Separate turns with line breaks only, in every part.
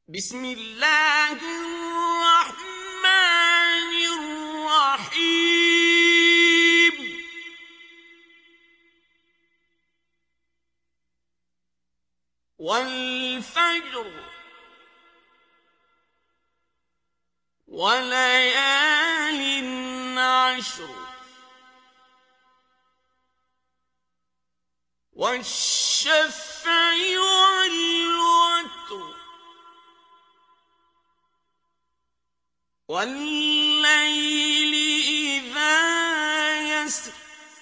بسم الله الرحمن الرحيم والفجر وليال عشر والشفع والوتر والليل إذا يسر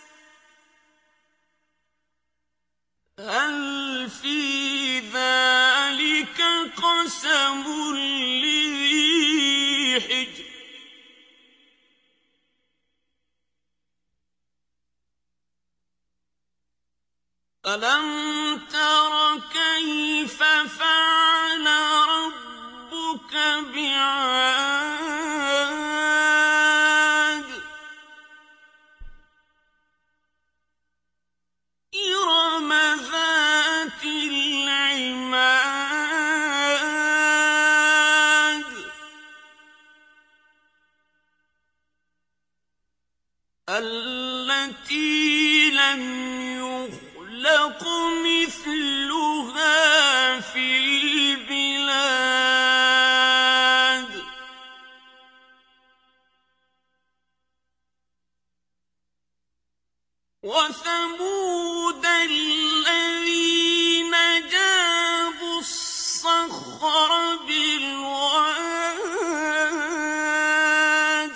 هل في ذلك قسم لذي حجر ألم تر كيف فعل ربك بعاد إرم ذات العماد التي لم يخلق مثلها في البلاد وثمود الذين جابوا الصخر بالواد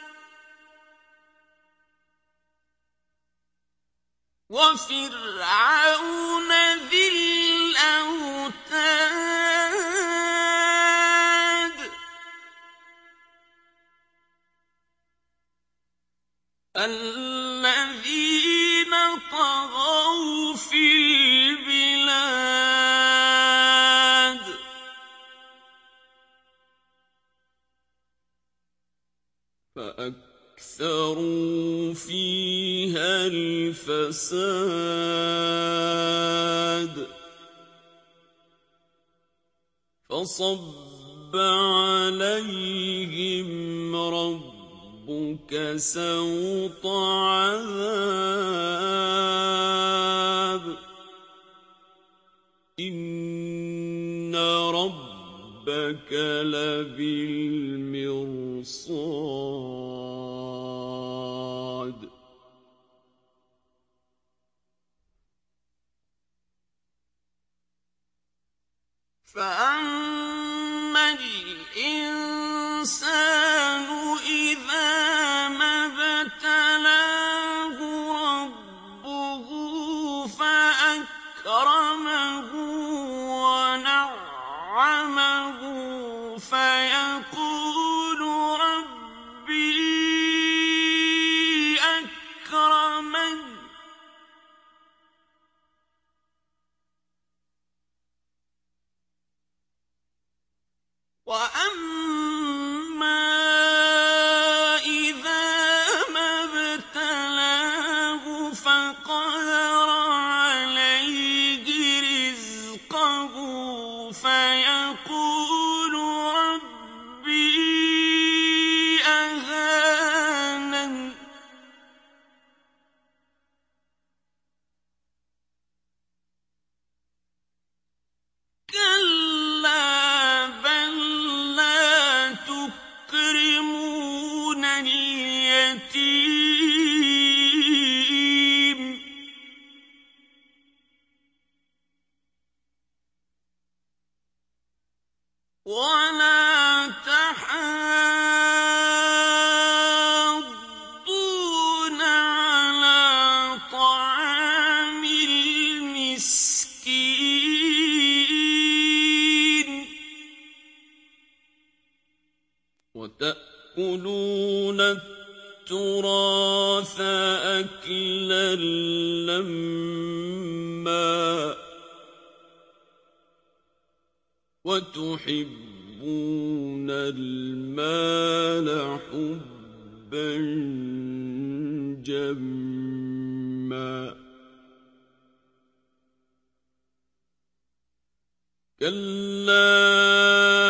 وفرعون ذي الأوتاد الذين طغوا في البلاد فأكثروا فيها الفساد فصب عليهم ربك سوط عذاب إن ربك لبالمرصاد فأما الإنسان إذا ما ابتلاه ربه فأكرمه ونعمه فيقول ربي أكرمن وأما إذا ما ابتلاه فقدر عليه رزقه فيقول ربي أهانن كلا بل لا تكرمون اليتيم ولا تحاضون على طعام المسكين وتأكلون التراث أكلا لما وتحبون المال حبا جما كلا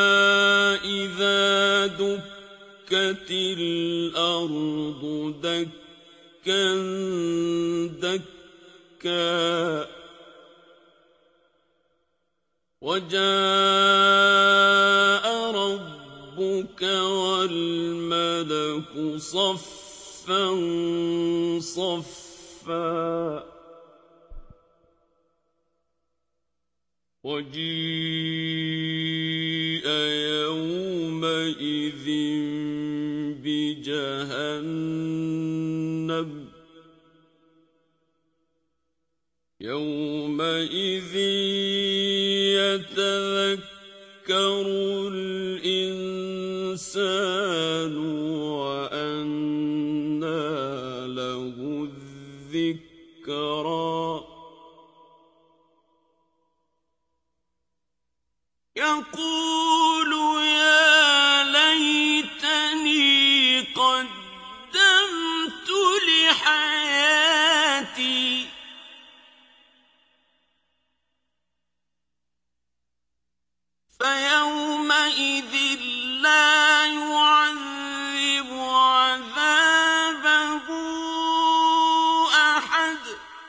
الأرض دكا دكا وجاء ربك والملك صفا صفا وجيء يومئذ بجهنم يومئذ يتذكر الإنسان وأنى له الذكرى يقول يا ليتني قدمت لحياتي فيومئذ لا يعذب عذابه أحد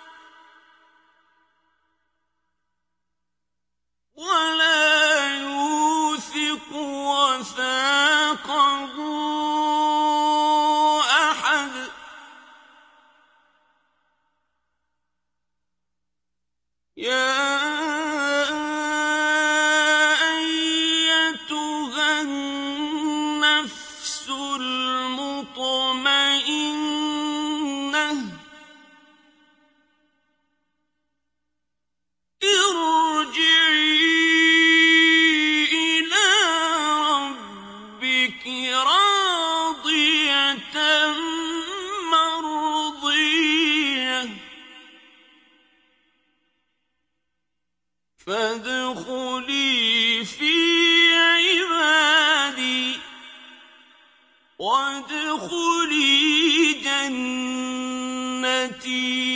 ولا يوثق وثاقه أحد يا أيتها النفس المطمئنة ارجعي إلى ربك راضية مرضية فادخلي في عبادي وادخلي جنتي